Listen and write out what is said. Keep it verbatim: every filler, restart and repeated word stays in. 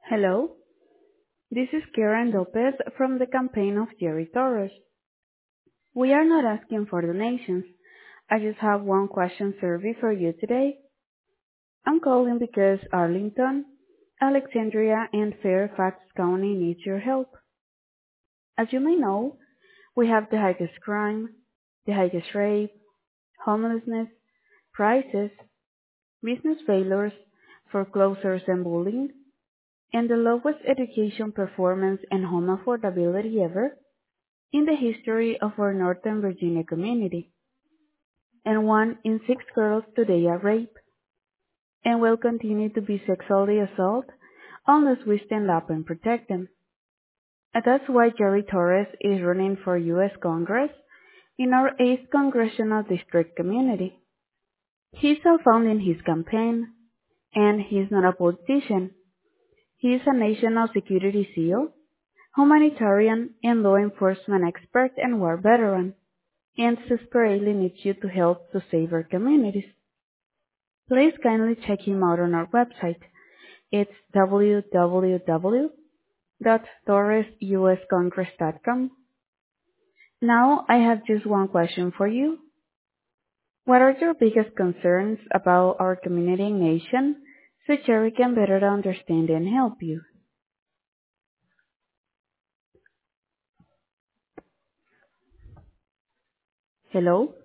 Hello, this is Karen Lopez from the campaign of Jerry Torres. We are not asking for donations. I just have one question survey for you today. I'm calling because Arlington, Alexandria, and Fairfax County need your help. As you may know, we have the highest crime, the highest rape, homelessness, prices, business failures, foreclosures and bullying, and the lowest education performance and home affordability ever in the history of our Northern Virginia community. And one in six girls today are raped and will continue to be sexually assaulted unless we stand up and protect them. And that's why Jerry Torres is running for U S Congress in our eighth Congressional District community. He's self-funding his campaign, and he's not a politician. He is a national security SEAL, humanitarian and law enforcement expert and war veteran, and desperately needs you to help to save our communities. Please kindly check him out on our website. It's w w w dot torres u s congress dot com. Now I have just one question for you. What are your biggest concerns about our community and nation so Jerry can better understand and help you? Hello?